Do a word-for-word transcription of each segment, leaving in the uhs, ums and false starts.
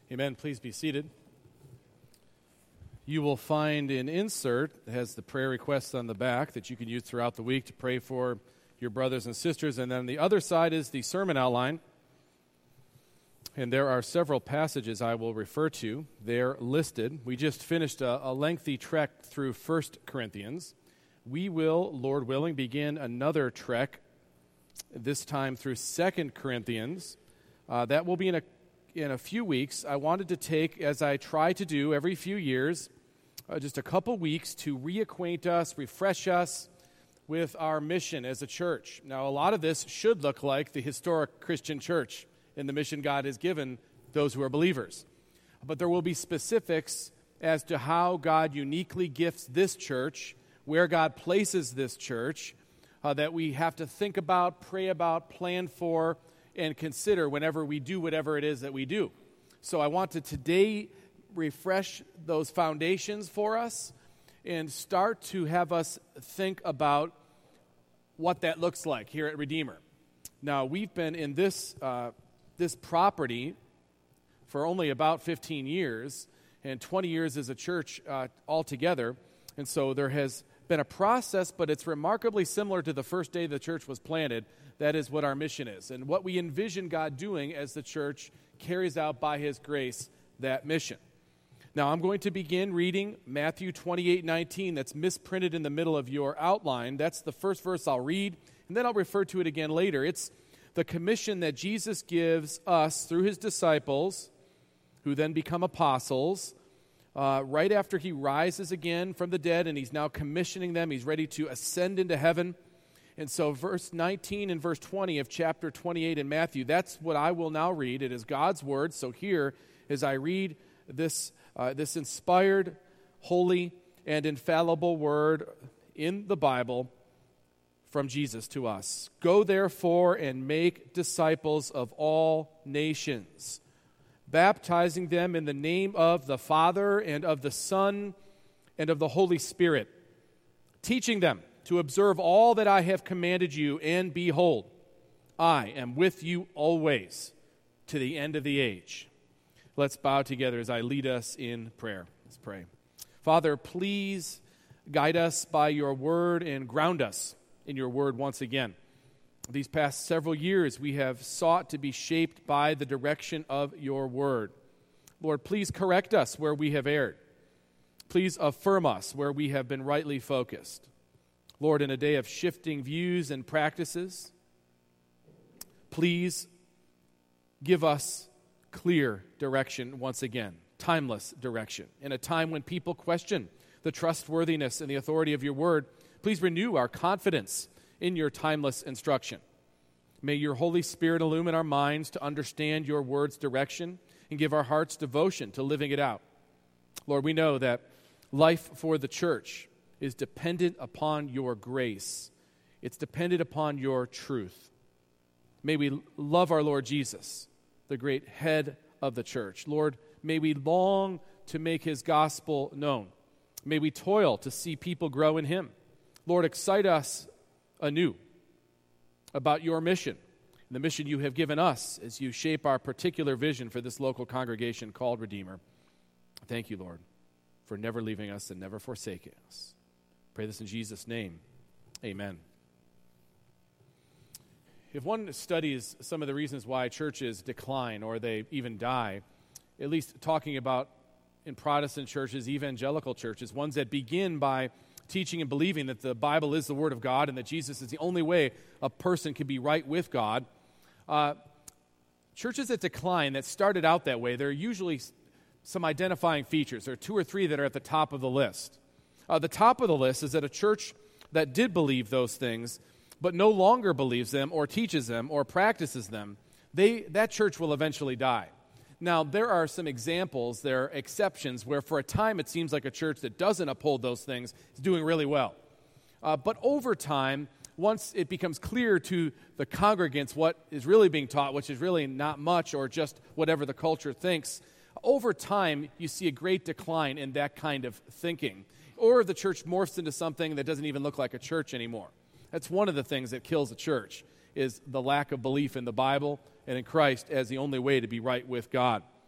Amen. Please be seated. You will find an insert that has the prayer requests on the back that you can use throughout the week to pray for your brothers and sisters. And then on the other side is the sermon outline. And there are several passages I will refer to. They're listed. We just finished a, a lengthy trek through First Corinthians. We will, Lord willing, begin another trek, this time through Second Corinthians. Uh, that will be in a in a few weeks. I wanted to take, as I try to do every few years, uh, just a couple weeks to reacquaint us, refresh us with our mission as a church. Now, a lot of this should look like the historic Christian church and the mission God has given those who are believers. But there will be specifics as to how God uniquely gifts this church, where God places this church, uh, that we have to think about, pray about, plan for, and consider whenever we do whatever it is that we do. So I want to today refresh those foundations for us and start to have us think about what that looks like here at Redeemer. Now, we've been in this uh, this property for only about fifteen years, and twenty years as a church uh, altogether. And so there has been a process, but it's remarkably similar to the first day the church was planted. That is what our mission is, and what we envision God doing as the church carries out by His grace that mission. Now, I'm going to begin reading Matthew twenty-eight nineteen. That's misprinted in the middle of your outline. That's the first verse I'll read, and then I'll refer to it again later. It's the commission that Jesus gives us through His disciples, who then become apostles, uh, right after He rises again from the dead, and He's now commissioning them. He's ready to ascend into heaven. And so verse nineteen and verse twenty of chapter twenty-eight in Matthew, that's what I will now read. It is God's word. So here, as I read this, uh, this inspired, holy, and infallible word in the Bible from Jesus to us. Go therefore and make disciples of all nations, baptizing them in the name of the Father and of the Son and of the Holy Spirit, teaching them to observe all that I have commanded you, and behold, I am with you always to the end of the age. Let's bow together as I lead us in prayer. Let's pray. Father, please guide us by your word and ground us in your word once again. These past several years, we have sought to be shaped by the direction of your word. Lord, please correct us where we have erred. Please affirm us where we have been rightly focused. Lord, in a day of shifting views and practices, please give us clear direction once again, timeless direction. In a time when people question the trustworthiness and the authority of your word, please renew our confidence in your timeless instruction. May your Holy Spirit illumine our minds to understand your word's direction and give our hearts devotion to living it out. Lord, we know that life for the church is dependent upon your grace. It's dependent upon your truth. May we love our Lord Jesus, the great head of the church. Lord, may we long to make his gospel known. May we toil to see people grow in him. Lord, excite us anew about your mission, the mission you have given us as you shape our particular vision for this local congregation called Redeemer. Thank you, Lord, for never leaving us and never forsaking us. Pray this in Jesus' name. Amen. If one studies some of the reasons why churches decline or they even die, at least talking about in Protestant churches, evangelical churches, ones that begin by teaching and believing that the Bible is the Word of God and that Jesus is the only way a person can be right with God, uh, churches that decline, that started out that way, there are usually some identifying features. There are two or three that are at the top of the list. Uh, the top of the list is that a church that did believe those things but no longer believes them or teaches them or practices them, they that church will eventually die. Now, there are some examples, there are exceptions, where for a time it seems like a church that doesn't uphold those things is doing really well. Uh, but over time, once it becomes clear to the congregants what is really being taught, which is really not much or just whatever the culture thinks, over time you see a great decline in that kind of thinking. Or the church morphs into something that doesn't even look like a church anymore. That's one of the things that kills a church, is the lack of belief in the Bible and in Christ as the only way to be right with God.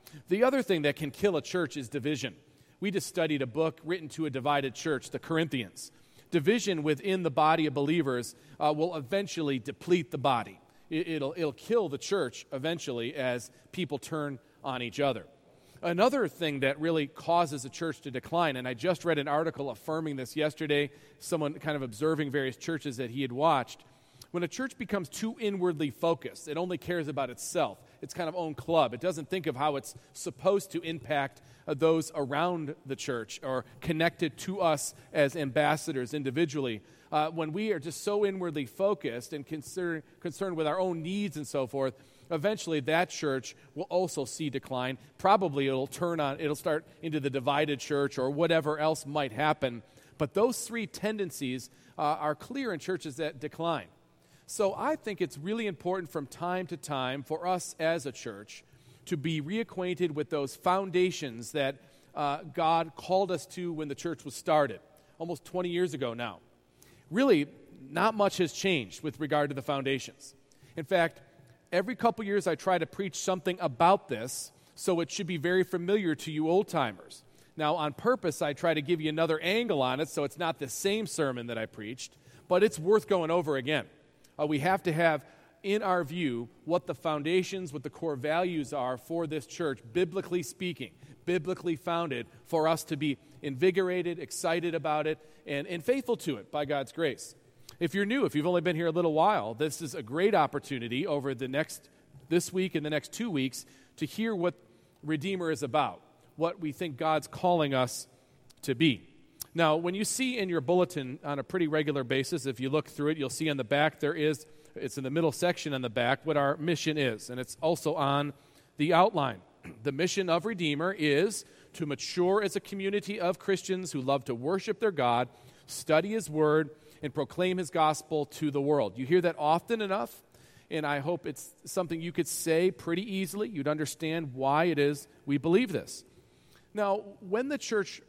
The other thing that can kill a church is division. We just studied a book written to a divided church, the Corinthians. Division within the body of believers uh, will eventually deplete the body. It, it'll, it'll kill the church eventually as people turn on each other. Another thing that really causes a church to decline, and I just read an article affirming this yesterday, someone kind of observing various churches that he had watched. When a church becomes too inwardly focused, it only cares about itself, its kind of own club. It doesn't think of how it's supposed to impact uh, those around the church or connected to us as ambassadors individually. Uh, when we are just so inwardly focused and consider, concerned with our own needs and so forth, eventually that church will also see decline. Probably it'll turn on, it'll start into the divided church or whatever else might happen. But those three tendencies uh, are clear in churches that decline. So I think it's really important from time to time for us as a church to be reacquainted with those foundations that uh, God called us to when the church was started, almost twenty years ago now. Really, not much has changed with regard to the foundations. In fact, every couple years I try to preach something about this, so it should be very familiar to you old-timers. Now, on purpose, I try to give you another angle on it, so it's not the same sermon that I preached, but it's worth going over again. Uh, we have to have in our view what the foundations, what the core values are for this church, biblically speaking, biblically founded, for us to be invigorated, excited about it, and, and faithful to it by God's grace. If you're new, if you've only been here a little while, this is a great opportunity over the next, this week and the next two weeks to hear what Redeemer is about, what we think God's calling us to be. Now, when you see in your bulletin on a pretty regular basis, if you look through it, you'll see on the back there is, it's in the middle section on the back, what our mission is, and it's also on the outline. The mission of Redeemer is to mature as a community of Christians who love to worship their God, study His Word, and proclaim His gospel to the world. You hear that often enough, and I hope it's something you could say pretty easily. You'd understand why it is we believe this. Now, when the church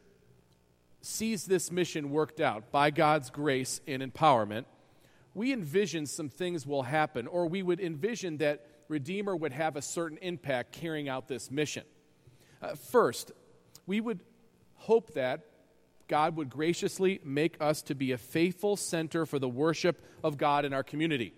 sees this mission worked out by God's grace and empowerment, we envision some things will happen, or we would envision that Redeemer would have a certain impact carrying out this mission. Uh, first, we would hope that God would graciously make us to be a faithful center for the worship of God in our community.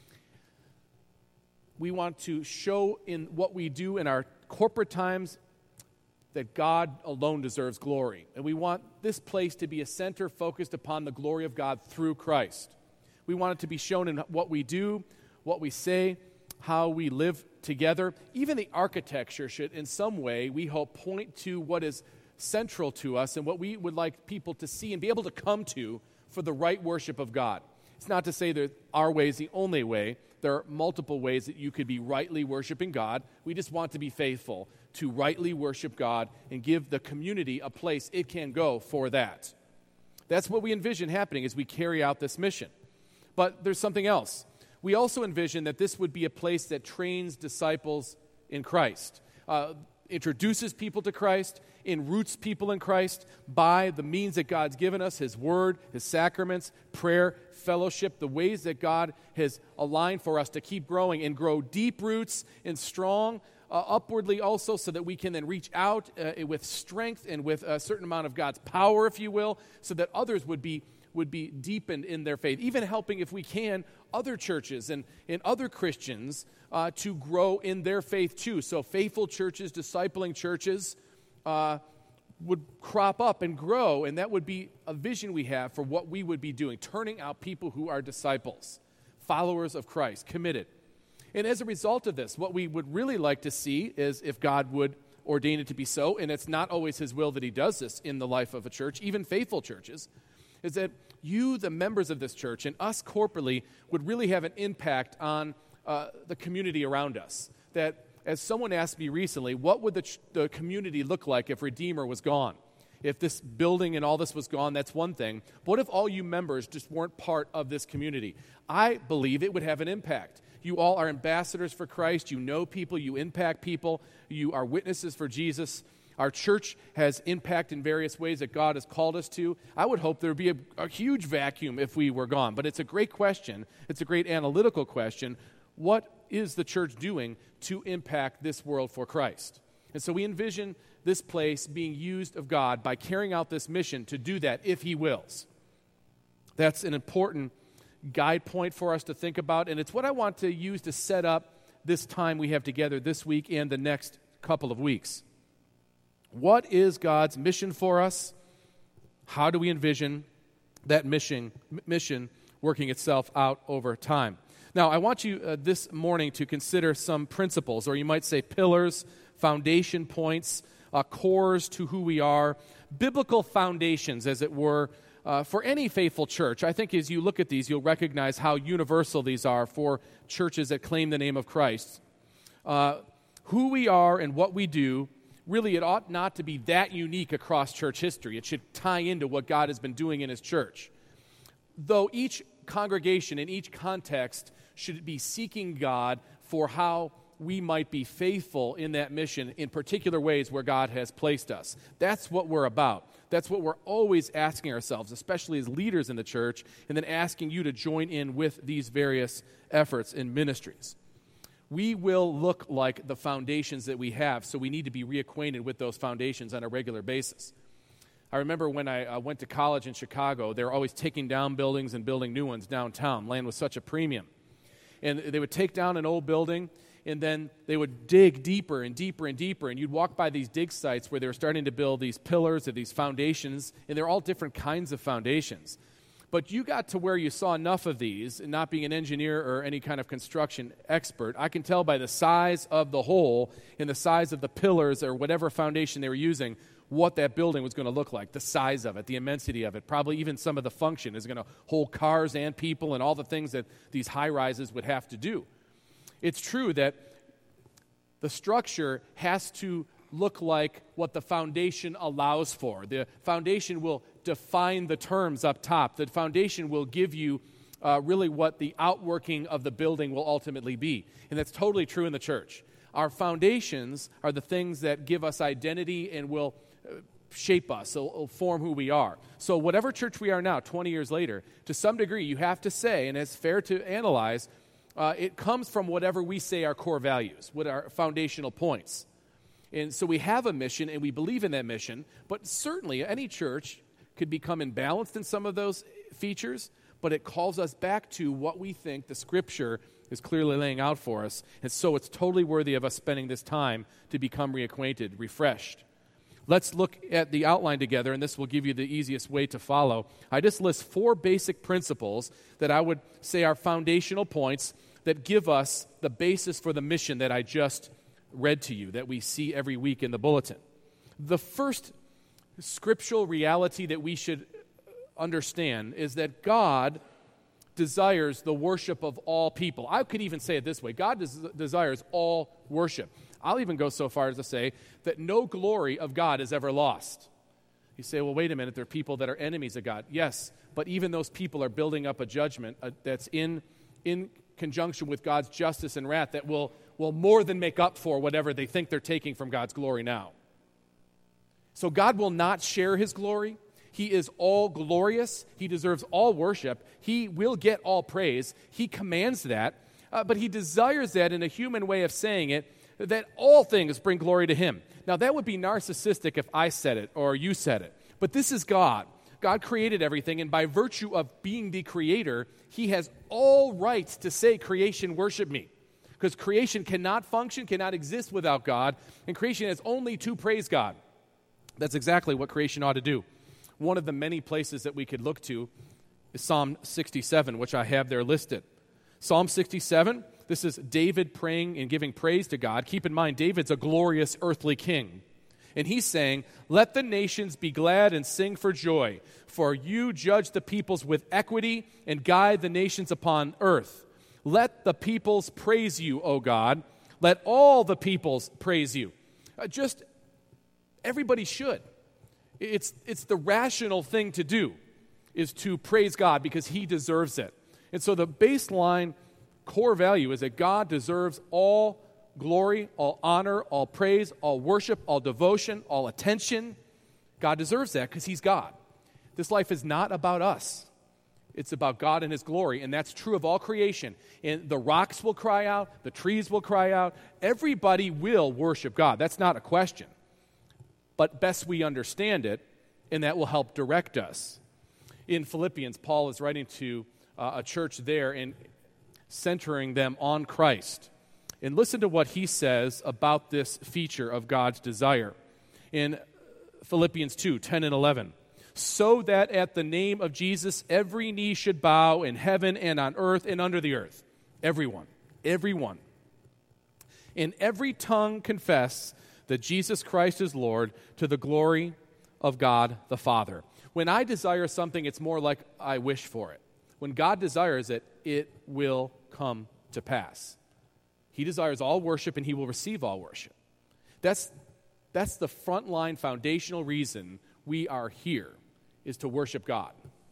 We want to show in what we do in our corporate times that God alone deserves glory. And we want this place to be a center focused upon the glory of God through Christ. We want it to be shown in what we do, what we say, how we live together. Even the architecture should, in some way, we hope, point to what is central to us and what we would like people to see and be able to come to for the right worship of God. It's not to say that our way is the only way. There are multiple ways that you could be rightly worshiping God. We just want to be faithful to rightly worship God and give the community a place it can go for that. That's what we envision happening as we carry out this mission. But there's something else. We also envision that this would be a place that trains disciples in Christ, uh, introduces people to Christ, enroots people in Christ by the means that God's given us, His Word, His sacraments, prayer, fellowship, the ways that God has aligned for us to keep growing and grow deep roots and strong uh, upwardly also, so that we can then reach out uh, with strength and with a certain amount of God's power, if you will, so that others would be would be deepened in their faith, even helping, if we can, other churches and, and other Christians uh, to grow in their faith too. So faithful churches, discipling churches uh, would crop up and grow, and that would be a vision we have for what we would be doing, turning out people who are disciples, followers of Christ, committed. And as a result of this, what we would really like to see is if God would ordain it to be so, and it's not always His will that He does this in the life of a church, even faithful churches, is that you, the members of this church, and us corporately would really have an impact on uh, the community around us. That, as someone asked me recently, what would the, ch- the community look like if Redeemer was gone? If this building and all this was gone, that's one thing. But what if all you members just weren't part of this community? I believe it would have an impact. You all are ambassadors for Christ. You know people. You impact people. You are witnesses for Jesus. Our church has impact in various ways that God has called us to. I would hope there would be a, a huge vacuum if we were gone. But it's a great question. It's a great analytical question. What is the church doing to impact this world for Christ? And so we envision this place being used of God by carrying out this mission to do that if he wills. That's an important guide point for us to think about, and it's what I want to use to set up this time we have together this week and the next couple of weeks. What is God's mission for us? How do we envision that mission, mission working itself out over time? Now, I want you uh, this morning to consider some principles, or you might say pillars, foundation points, uh, cores to who we are, biblical foundations, as it were, uh, for any faithful church. I think as you look at these, you'll recognize how universal these are for churches that claim the name of Christ. Uh, who we are and what we do, really, it ought not to be that unique across church history. It should tie into what God has been doing in his church. Though each congregation in each context should be seeking God for how we might be faithful in that mission in particular ways where God has placed us. That's what we're about. That's what we're always asking ourselves, especially as leaders in the church, and then asking you to join in with these various efforts and ministries. We will look like the foundations that we have, so we need to be reacquainted with those foundations on a regular basis. I remember when I uh, went to college in Chicago, they were always taking down buildings and building new ones downtown. Land was such a premium. And they would take down an old building, and then they would dig deeper and deeper and deeper, and you'd walk by these dig sites where they were starting to build these pillars or these foundations, and they're all different kinds of foundations. But you got to where you saw enough of these, and not being an engineer or any kind of construction expert, I can tell by the size of the hole and the size of the pillars or whatever foundation they were using what that building was going to look like, the size of it, the immensity of it, probably even some of the function. Is it going to hold cars and people and all the things that these high-rises would have to do? It's true that the structure has to look like what the foundation allows for. The foundation will define the terms up top. The foundation will give you uh, really what the outworking of the building will ultimately be. And that's totally true in the church. Our foundations are the things that give us identity and will uh, shape us, will, will form who we are. So whatever church we are now, twenty years later, to some degree you have to say, and it's fair to analyze, uh, it comes from whatever we say our core values, what are foundational points. And so we have a mission, and we believe in that mission, but certainly any church could become imbalanced in some of those features, but it calls us back to what we think the Scripture is clearly laying out for us, and so it's totally worthy of us spending this time to become reacquainted, refreshed. Let's look at the outline together, and this will give you the easiest way to follow. I just list four basic principles that I would say are foundational points that give us the basis for the mission that I just read to you, that we see every week in the bulletin. The first scriptural reality that we should understand is that God desires the worship of all people. I could even say it this way. God des- desires all worship. I'll even go so far as to say that no glory of God is ever lost. You say, well, wait a minute, there are people that are enemies of God. Yes, but even those people are building up a judgment uh, that's in, in conjunction with God's justice and wrath that will, will more than make up for whatever they think they're taking from God's glory now. So God will not share his glory. He is all glorious. He deserves all worship. He will get all praise. He commands that, uh, but he desires that in a human way of saying it, that all things bring glory to him. Now, that would be narcissistic if I said it or you said it, but this is God. God created everything, and by virtue of being the creator, he has all rights to say, creation, worship me. Because creation cannot function, cannot exist without God, and creation has only to praise God. That's exactly what creation ought to do. One of the many places that we could look to is Psalm sixty-seven, which I have there listed. Psalm sixty-seven, this is David praying and giving praise to God. Keep in mind, David's a glorious earthly king. And he's saying, let the nations be glad and sing for joy, for you judge the peoples with equity and guide the nations upon earth. Let the peoples praise you, O God. Let all the peoples praise you. Uh, just everybody should. It's, it's the rational thing to do, is to praise God because he deserves it. And so the baseline core value is that God deserves all glory, all honor, all praise, all worship, all devotion, all attention. God deserves that because he's God. This life is not about us. It's about God and his glory, and that's true of all creation. And the rocks will cry out, the trees will cry out. Everybody will worship God. That's not a question. But best we understand it, and that will help direct us. In Philippians, Paul is writing to uh, a church there and centering them on Christ. And listen to what he says about this feature of God's desire. In Philippians two, ten and eleven. So that at the name of Jesus every knee should bow in heaven and on earth and under the earth. Everyone. Everyone. And every tongue confess that Jesus Christ is Lord, to the glory of God the Father. When I desire something, it's more like I wish for it. When God desires it, it will come to pass. He desires all worship, and he will receive all worship. That's, that's the frontline foundational reason we are here, is to worship God.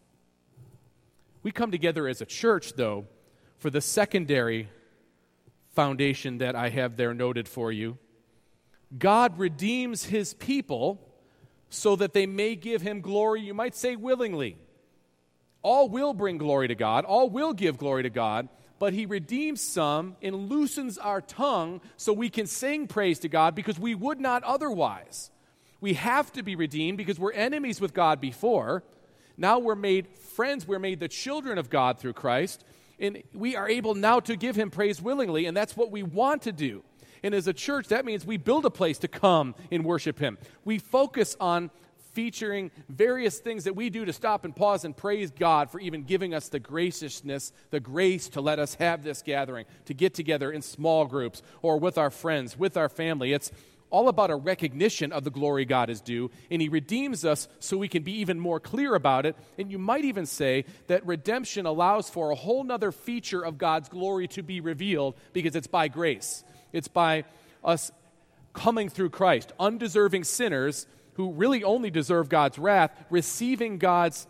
We come together as a church, though, for the secondary foundation that I have there noted for you. God redeems his people so that they may give him glory, you might say willingly. All will bring glory to God, all will give glory to God, but he redeems some and loosens our tongue so we can sing praise to God because we would not otherwise. We have to be redeemed because we're enemies with God before. Now we're made friends, we're made the children of God through Christ, and we are able now to give him praise willingly, and that's what we want to do. And as a church, that means we build a place to come and worship him. We focus on featuring various things that we do to stop and pause and praise God for even giving us the graciousness, the grace to let us have this gathering, to get together in small groups or with our friends, with our family. It's all about a recognition of the glory God is due, and he redeems us so we can be even more clear about it. And you might even say that redemption allows for a whole nother feature of God's glory to be revealed because it's by grace. It's by us coming through Christ, undeserving sinners who really only deserve God's wrath, receiving God's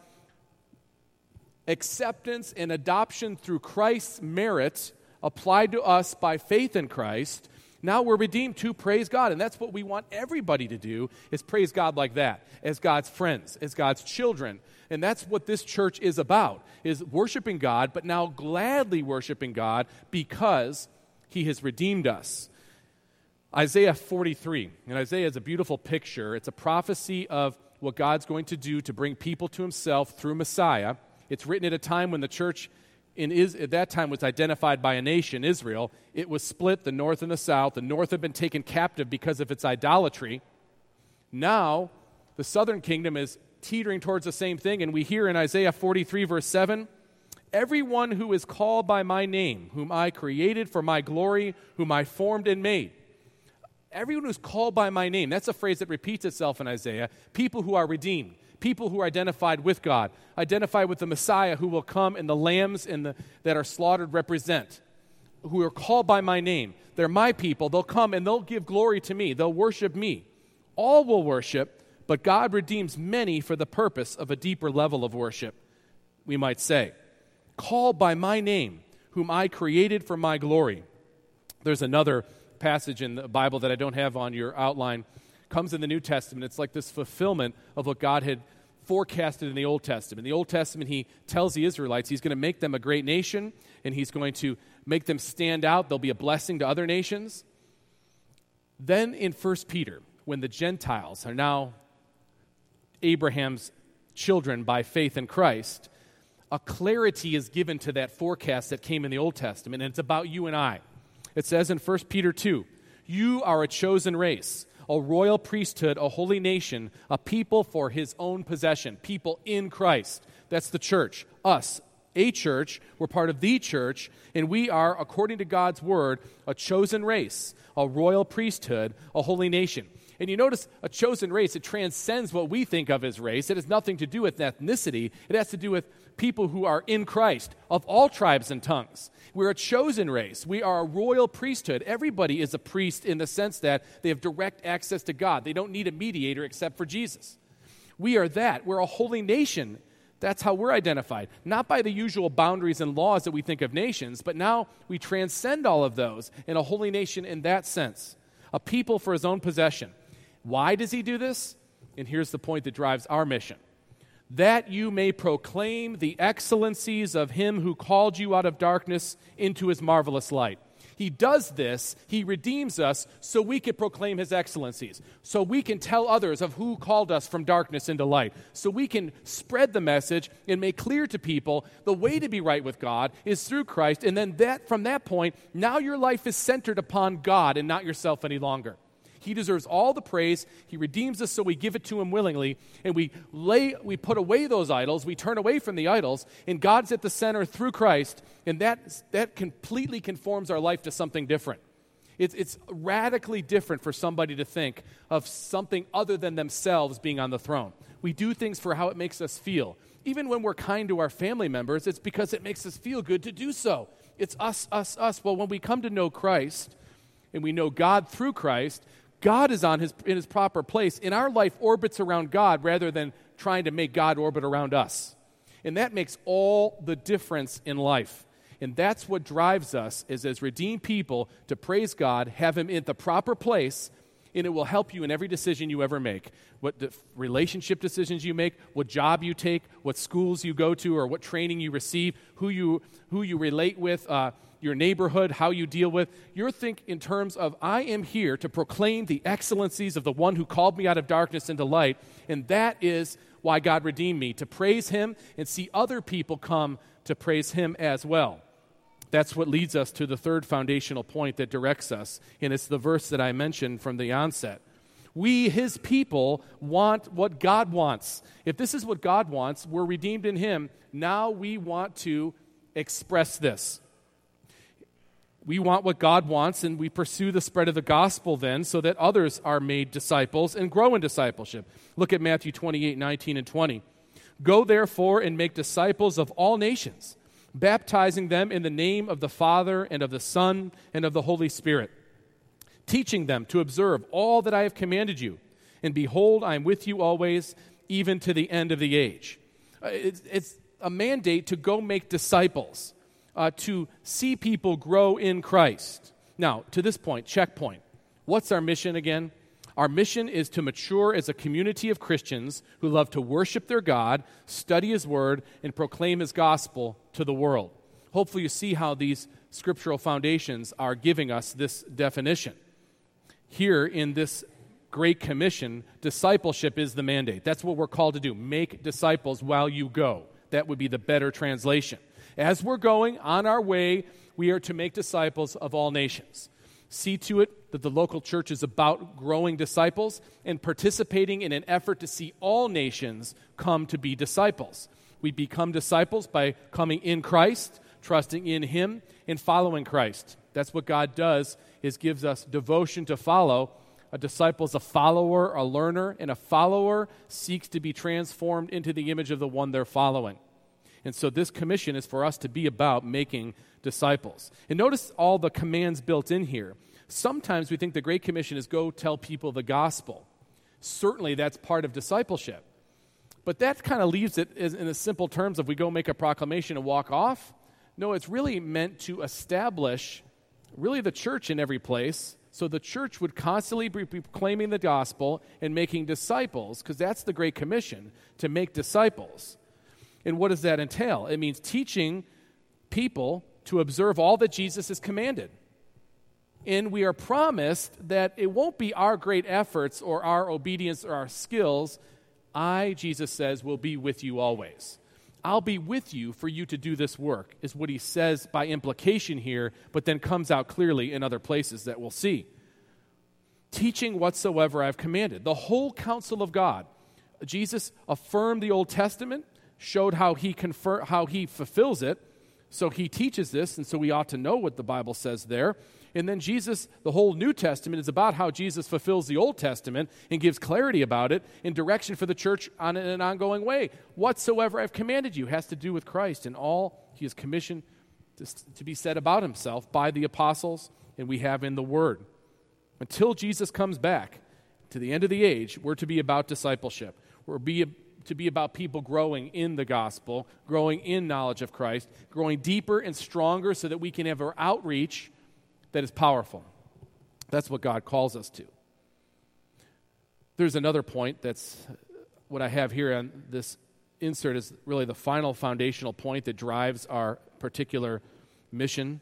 acceptance and adoption through Christ's merit applied to us by faith in Christ. Now we're redeemed to praise God, and that's what we want everybody to do, is praise God like that, as God's friends, as God's children. And that's what this church is about, is worshiping God, but now gladly worshiping God because he has redeemed us. Isaiah forty-three, and Isaiah is a beautiful picture. It's a prophecy of what God's going to do to bring people to himself through Messiah. It's written at a time when the church in is, at that time was identified by a nation, Israel. It was split, the north and the south. The north had been taken captive because of its idolatry. Now, the southern kingdom is teetering towards the same thing, and we hear in Isaiah forty-three, verse seven, everyone who is called by my name, whom I created for my glory, whom I formed and made. Everyone who's called by my name, that's a phrase that repeats itself in Isaiah. People who are redeemed, people who are identified with God, identified with the Messiah who will come and the lambs and the, that are slaughtered represent, who are called by my name. They're my people. They'll come and they'll give glory to me. They'll worship me. All will worship, but God redeems many for the purpose of a deeper level of worship, we might say. Called by my name, whom I created for my glory. There's another passage in the Bible that I don't have on your outline, comes in the New Testament. It's like this fulfillment of what God had forecasted in the Old Testament. In the Old Testament, he tells the Israelites he's going to make them a great nation, and he's going to make them stand out. They'll be a blessing to other nations. Then in First Peter, when the Gentiles are now Abraham's children by faith in Christ, a clarity is given to that forecast that came in the Old Testament, and it's about you and I. It says in First Peter two, you are a chosen race, a royal priesthood, a holy nation, a people for his own possession, people in Christ. That's the church, us, a church. We're part of the church, and we are, according to God's word, a chosen race, a royal priesthood, a holy nation. And you notice a chosen race, it transcends what we think of as race. It has nothing to do with ethnicity. It has to do with people who are in Christ, of all tribes and tongues. We're a chosen race. We are a royal priesthood. Everybody is a priest in the sense that they have direct access to God. They don't need a mediator except for Jesus. We are that. We're a holy nation. That's how we're identified. Not by the usual boundaries and laws that we think of nations, but now we transcend all of those in a holy nation in that sense. A people for his own possession. Why does he do this? And here's the point that drives our mission. that you may proclaim the excellencies of him who called you out of darkness into his marvelous light. He does this, he redeems us so we can proclaim his excellencies, so we can tell others of who called us from darkness into light, so we can spread the message and make clear to people the way to be right with God is through Christ, and then that from that point, now your life is centered upon God and not yourself any longer. He deserves all the praise. He redeems us so we give it to him willingly, and we lay, we put away those idols, we turn away from the idols, and God's at the center through Christ, and that, that completely conforms our life to something different. It's, it's radically different for somebody to think of something other than themselves being on the throne. We do things for how it makes us feel. Even when we're kind to our family members, it's because it makes us feel good to do so. It's us, us, us. Well, when we come to know Christ, and we know God through Christ, God is on his, in his proper place, and our life orbits around God rather than trying to make God orbit around us. And that makes all the difference in life. And that's what drives us is as redeemed people to praise God, have him in the proper place, and it will help you in every decision you ever make. What de- relationship decisions you make, what job you take, what schools you go to, or what training you receive, who you, who you relate with, uh, your neighborhood, how you deal with. You're think in terms of, I am here to proclaim the excellencies of the one who called me out of darkness into light, and that is why God redeemed me, to praise him and see other people come to praise him as well. That's what leads us to the third foundational point that directs us, and it's the verse that I mentioned from the onset. We, his people, want what God wants. If this is what God wants, we're redeemed in him. Now we want to express this. We want what God wants, and we pursue the spread of the gospel then so that others are made disciples and grow in discipleship. Look at Matthew twenty-eight, nineteen, and twenty. Go therefore and make disciples of all nations, baptizing them in the name of the Father and of the Son and of the Holy Spirit, teaching them to observe all that I have commanded you. And behold, I am with you always, even to the end of the age. It's, it's a mandate to go make disciples. Uh, to see people grow in Christ. Now, to this point, checkpoint. What's our mission again? Our mission is to mature as a community of Christians who love to worship their God, study his word, and proclaim his gospel to the world. Hopefully you see how these scriptural foundations are giving us this definition. Here in this Great Commission, discipleship is the mandate. That's what we're called to do. Make disciples while you go. That would be the better translation. As we're going on our way, we are to make disciples of all nations. See to it that the local church is about growing disciples and participating in an effort to see all nations come to be disciples. We become disciples by coming in Christ, trusting in him, and following Christ. That's what God does, is gives us devotion to follow. A disciple is a follower, a learner, and a follower seeks to be transformed into the image of the one they're following. And so this commission is for us to be about making disciples. And notice all the commands built in here. Sometimes we think the Great Commission is go tell people the gospel. Certainly that's part of discipleship. But that kind of leaves it as, in the simple terms of we go make a proclamation and walk off. No, it's really meant to establish really the church in every place. So the church would constantly be proclaiming the gospel and making disciples, because that's the Great Commission, to make disciples. And what does that entail? It means teaching people to observe all that Jesus has commanded. And we are promised that it won't be our great efforts or our obedience or our skills. I, Jesus says, will be with you always. I'll be with you for you to do this work, is what he says by implication here, but then comes out clearly in other places that we'll see. Teaching whatsoever I've commanded. The whole counsel of God. Jesus affirmed the Old Testament, showed how he confer- how he fulfills it. So he teaches this, and so we ought to know what the Bible says there. And then Jesus, the whole New Testament is about how Jesus fulfills the Old Testament and gives clarity about it in direction for the church on an ongoing way. Whatsoever I've commanded you has to do with Christ and all he has commissioned to, to be said about himself by the apostles, and we have in the Word. Until Jesus comes back to the end of the age, we're to be about discipleship. We're be to be about people growing in the gospel, growing in knowledge of Christ, growing deeper and stronger so that we can have our outreach that is powerful. That's what God calls us to. There's another point that's what I have here on this insert is really the final foundational point that drives our particular mission.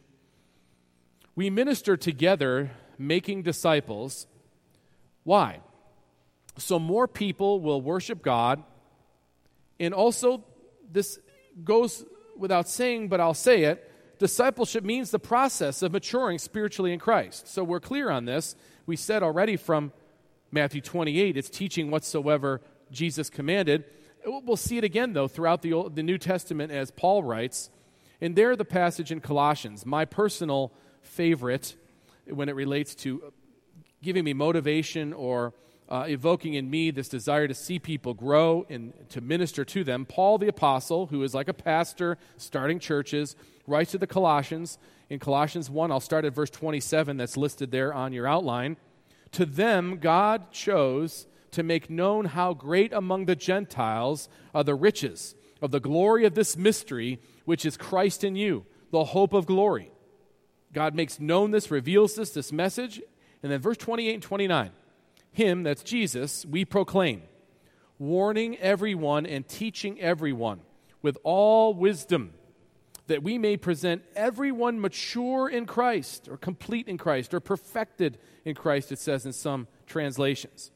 We minister together, making disciples. Why? So more people will worship God, and also, this goes without saying, but I'll say it, discipleship means the process of maturing spiritually in Christ. So we're clear on this. We said already from Matthew twenty-eight, it's teaching whatsoever Jesus commanded. We'll see it again, though, throughout the Old, the New Testament, as Paul writes. And there, the passage in Colossians, my personal favorite when it relates to giving me motivation or uh, evoking in me this desire to see people grow and to minister to them. Paul the Apostle, who is like a pastor starting churches, writes to the Colossians. In Colossians one, I'll start at verse twenty-seven, that's listed there on your outline. To them, God chose to make known how great among the Gentiles are the riches of the glory of this mystery, which is Christ in you, the hope of glory. God makes known this, reveals this, this message. And then verse twenty-eight and twenty-nine, him, that's Jesus, we proclaim, warning everyone and teaching everyone with all wisdom, that we may present everyone mature in Christ, or complete in Christ, or perfected in Christ, it says in some translations.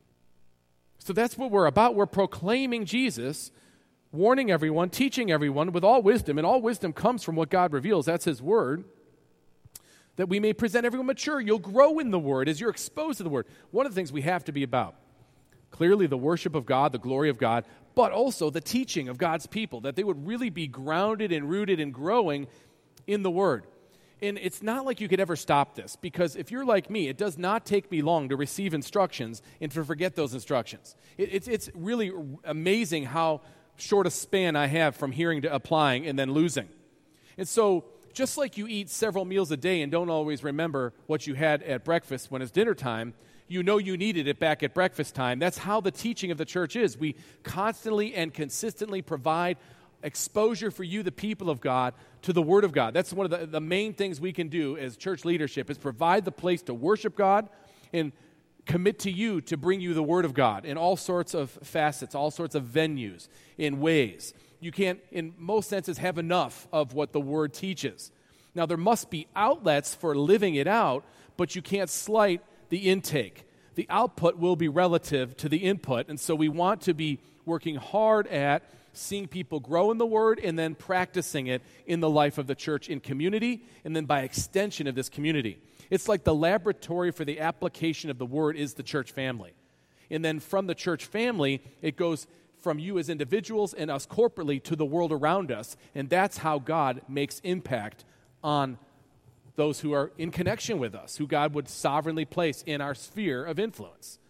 So that's what we're about. We're proclaiming Jesus, warning everyone, teaching everyone with all wisdom, and all wisdom comes from what God reveals. That's His Word, that we may present everyone mature. You'll grow in the Word as you're exposed to the Word. One of the things we have to be about, clearly the worship of God, the glory of God, but also the teaching of God's people, that they would really be grounded and rooted and growing in the Word. And it's not like you could ever stop this, because if you're like me, it does not take me long to receive instructions and to forget those instructions. It, it's, it's really amazing how short a span I have from hearing to applying and then losing. And so just like you eat several meals a day and don't always remember what you had at breakfast when it's dinner time, you know you needed it back at breakfast time. That's how the teaching of the church is. We constantly and consistently provide exposure for you, the people of God, to the Word of God. That's one of the, the main things we can do as church leadership, is provide the place to worship God and commit to you to bring you the Word of God in all sorts of facets, all sorts of venues, in ways. You can't, in most senses, have enough of what the Word teaches. Now, there must be outlets for living it out, but you can't slight the intake. The output will be relative to the input, and so we want to be working hard at seeing people grow in the Word and then practicing it in the life of the church in community, and then by extension of this community. It's like the laboratory for the application of the Word is the church family. And then from the church family, it goes from you as individuals and us corporately to the world around us, and that's how God makes impact on those who are in connection with us, who God would sovereignly place in our sphere of influence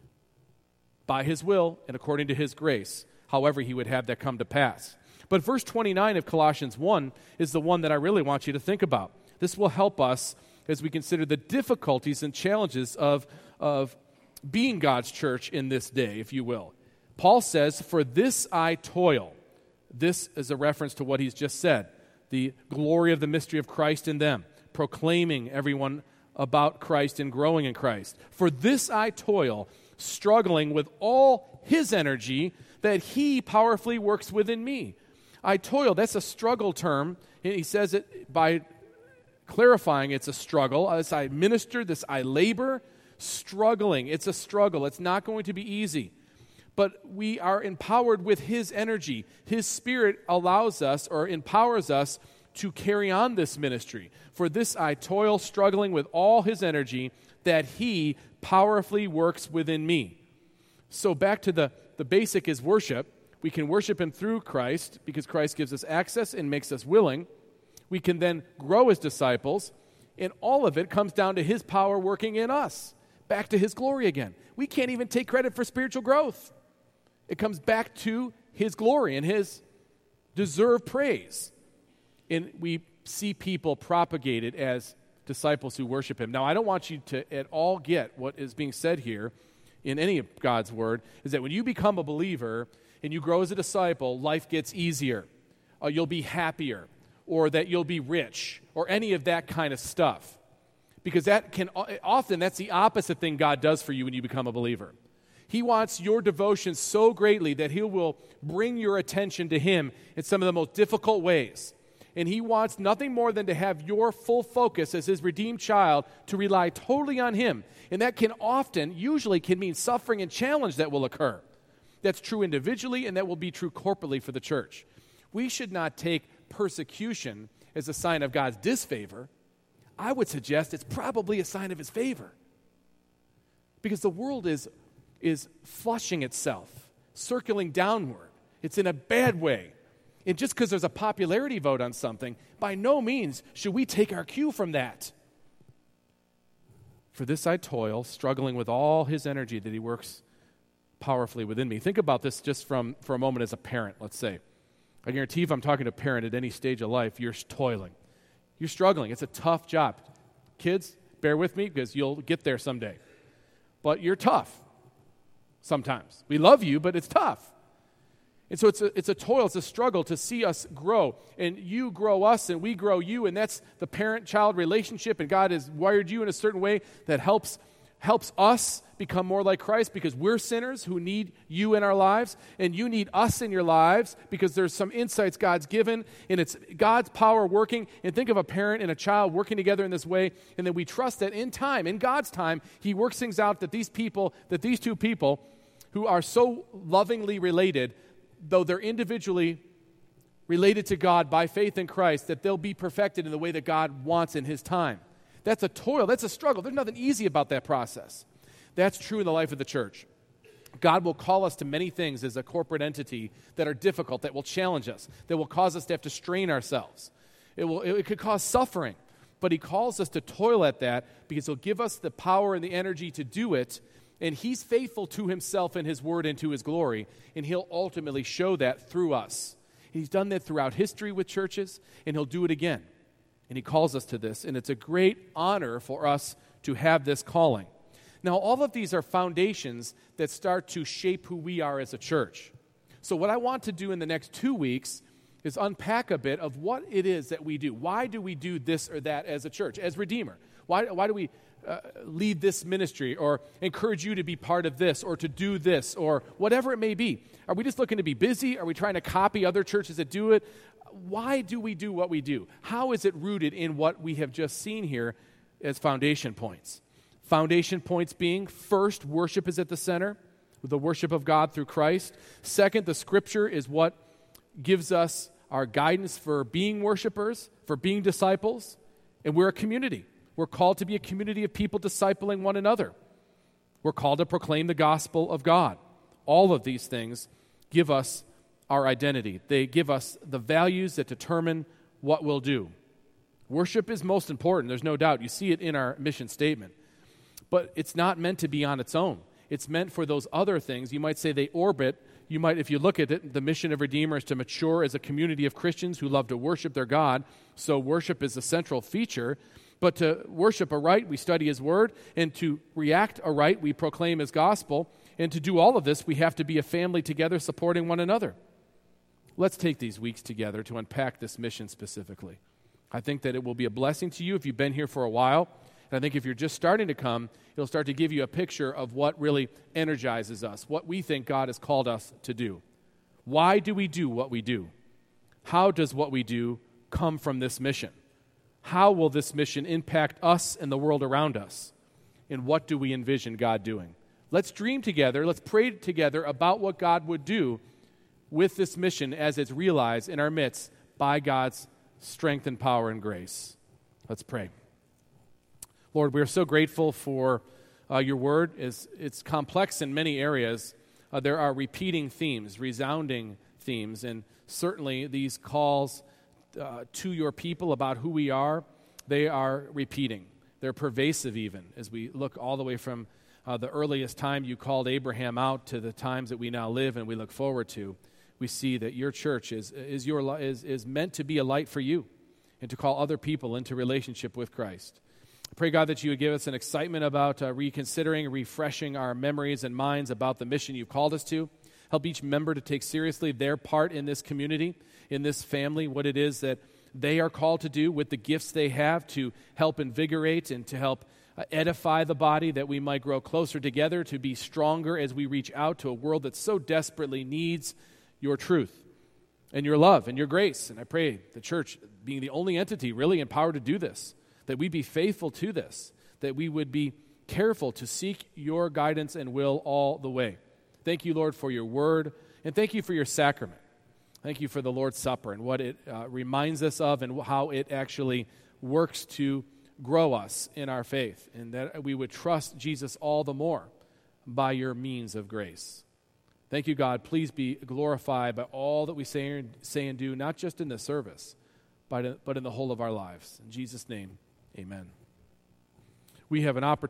by His will and according to His grace, however He would have that come to pass. But verse twenty-nine of Colossians one is the one that I really want you to think about. This will help us as we consider the difficulties and challenges of, of being God's church in this day, if you will. Paul says, for this I toil. This is a reference to what he's just said, the glory of the mystery of Christ in them, proclaiming everyone about Christ and growing in Christ. For this I toil, struggling with all His energy that He powerfully works within me. I toil, that's a struggle term. He says it by clarifying it's a struggle. This I minister, this I labor, struggling. It's a struggle. It's not going to be easy. But we are empowered with His energy. His Spirit allows us or empowers us to carry on this ministry. For this I toil, struggling with all His energy that He powerfully works within me. So back to the, the basic is worship. We can worship Him through Christ because Christ gives us access and makes us willing. We can then grow as disciples, and all of it comes down to His power working in us. Back to His glory again. We can't even take credit for spiritual growth. It comes back to His glory and His deserved praise. And we see people propagated as disciples who worship Him. Now, I don't want you to at all get what is being said here in any of God's Word, is that when you become a believer and you grow as a disciple, life gets easier, uh, you'll be happier, or that you'll be rich, or any of that kind of stuff. Because that can often, that's the opposite thing God does for you when you become a believer. He wants your devotion so greatly that he will bring your attention to him in some of the most difficult ways. And he wants nothing more than to have your full focus as his redeemed child to rely totally on him. And that can often, usually can mean suffering and challenge that will occur. That's true individually, and that will be true corporately for the church. We should not take persecution as a sign of God's disfavor. I would suggest it's probably a sign of his favor. Because the world is, is flushing itself, circling downward. It's in a bad way. And just because there's a popularity vote on something, by no means should we take our cue from that. For this I toil, struggling with all his energy that he works powerfully within me. Think about this just from for a moment as a parent, let's say. I guarantee if I'm talking to a parent at any stage of life, you're toiling. You're struggling. It's a tough job. Kids, bear with me because you'll get there someday. But you're tough sometimes. We love you, but it's tough. And so it's a, it's a toil, it's a struggle to see us grow. And you grow us and we grow you, and that's the parent-child relationship, and God has wired you in a certain way that helps helps us become more like Christ because we're sinners who need you in our lives, and you need us in your lives because there's some insights God's given, and it's God's power working. And think of a parent and a child working together in this way, and then we trust that in time, in God's time, he works things out that these people, that these two people who are so lovingly related, though they're individually related to God by faith in Christ, that they'll be perfected in the way that God wants in his time. That's a toil. That's a struggle. There's nothing easy about that process. That's true in the life of the church. God will call us to many things as a corporate entity that are difficult, that will challenge us, that will cause us to have to strain ourselves. It will. It could cause suffering, but he calls us to toil at that because he'll give us the power and the energy to do it, and he's faithful to himself and his word and to his glory, and he'll ultimately show that through us. He's done that throughout history with churches, and he'll do it again. And he calls us to this, and it's a great honor for us to have this calling. Now, all of these are foundations that start to shape who we are as a church. So what I want to do in the next two weeks is unpack a bit of what it is that we do. Why do we do this or that as a church, as Redeemer? Why, why do we uh, lead this ministry or encourage you to be part of this or to do this or whatever it may be? Are we just looking to be busy? Are we trying to copy other churches that do it? Why do we do what we do? How is it rooted in what we have just seen here as foundation points? Foundation points being, first, worship is at the center, the worship of God through Christ. Second, the Scripture is what gives us our guidance for being worshipers, for being disciples, and we're a community. We're called to be a community of people discipling one another. We're called to proclaim the gospel of God. All of these things give us our identity. They give us the values that determine what we'll do. Worship is most important, there's no doubt. You see it in our mission statement. But it's not meant to be on its own. It's meant for those other things. You might say they orbit. You might, if you look at it, the mission of Redeemer is to mature as a community of Christians who love to worship their God. So worship is a central feature. But to worship aright, we study his word. And to react aright, we proclaim his gospel. And to do all of this, we have to be a family together supporting one another. Let's take these weeks together to unpack this mission specifically. I think that it will be a blessing to you if you've been here for a while. And I think if you're just starting to come, it'll start to give you a picture of what really energizes us, what we think God has called us to do. Why do we do what we do? How does what we do come from this mission? How will this mission impact us and the world around us? And what do we envision God doing? Let's dream together. Let's pray together about what God would do with this mission as it's realized in our midst by God's strength and power and grace. Let's pray. Lord, we are so grateful for uh, your word. It's, it's complex in many areas. Uh, there are repeating themes, resounding themes, and certainly these calls uh, to your people about who we are, they are repeating. They're pervasive even, as we look all the way from uh, the earliest time you called Abraham out to the times that we now live and we look forward to. We see that your church is, is, your, is, is meant to be a light for you and to call other people into relationship with Christ. I pray, God, that you would give us an excitement about uh, reconsidering, refreshing our memories and minds about the mission you've called us to. Help each member to take seriously their part in this community, in this family, what it is that they are called to do with the gifts they have to help invigorate and to help uh, edify the body, that we might grow closer together, to be stronger as we reach out to a world that so desperately needs your truth and your love and your grace. And I pray the church, being the only entity really empowered to do this, that we be faithful to this, that we would be careful to seek your guidance and will all the way. Thank you, Lord, for your word, and thank you for your sacrament. Thank you for the Lord's Supper and what it uh, reminds us of and how it actually works to grow us in our faith, and that we would trust Jesus all the more by your means of grace. Thank you, God. Please be glorified by all that we say and, say and do, not just in the service, but, but in the whole of our lives. In Jesus' name, amen. We have an opportunity.